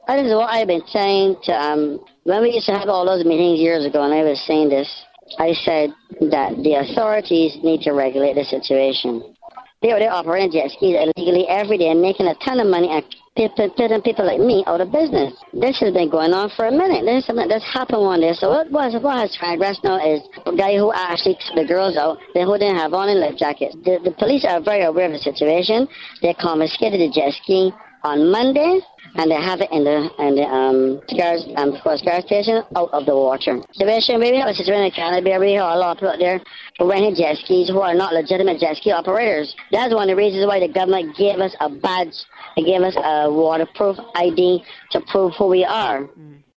That is what I've been saying to, when we used to have all those meetings years ago, and I was saying this, I said that the authorities need to regulate the situation. They're operating jet skis illegally every day and making a ton of money and putting people like me out of business. This has been going on for a minute. This is something that's happened one day. So what has transgressed now is the guy who actually took the girls out, they who didn't have on in life jackets. The police are very aware of the situation. They confiscated the jet ski on Monday, and they have it in the Scar Station out of the water. Situation, we have a situation in Canada, we have a lot of people out there who renting jet skis who are not legitimate jet ski operators. That's one of the reasons why the government gave us a badge, they gave us a waterproof ID to prove who we are.